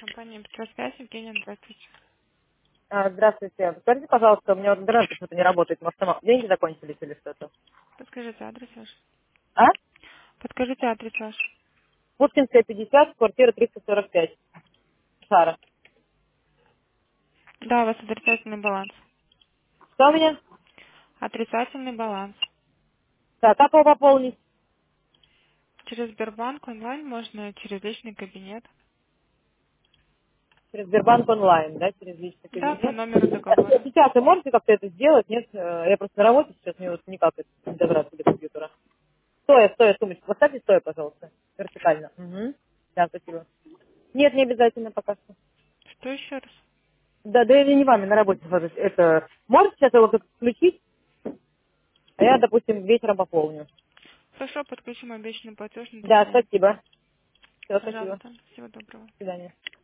Компания «Петросвязь», Евгения, здравствуйте. Здравствуйте. Скажите, пожалуйста, у меня вот интернет почему-то не работает. Может, там деньги закончились или что-то? Подскажите адрес ваш. А? Подскажите адрес ваш. Пушкинская, 50, квартира 345. Сара. Да, у вас отрицательный баланс. Что у меня? Отрицательный баланс. Так, как его пополнить? Через Сбербанк онлайн можно, через личный кабинет. Через Сбербанк онлайн, да, через личный Да, по кабинет. номеру договора. Сейчас вы можете как-то это сделать? Нет, я просто на работе сейчас, мне вот никак это не добраться до компьютера. Стоя, сумочку. Поставьте стоя, пожалуйста. Вертикально. Угу. Да, спасибо. Нет, не обязательно пока что. Что еще раз? Да я не вами на работе. Это, можете сейчас его как включить, а я, допустим, вечером пополню. Хорошо, подключим обещанный платеж на Да, документ. спасибо. Все, спасибо. Пожалуйста, всего доброго. До свидания.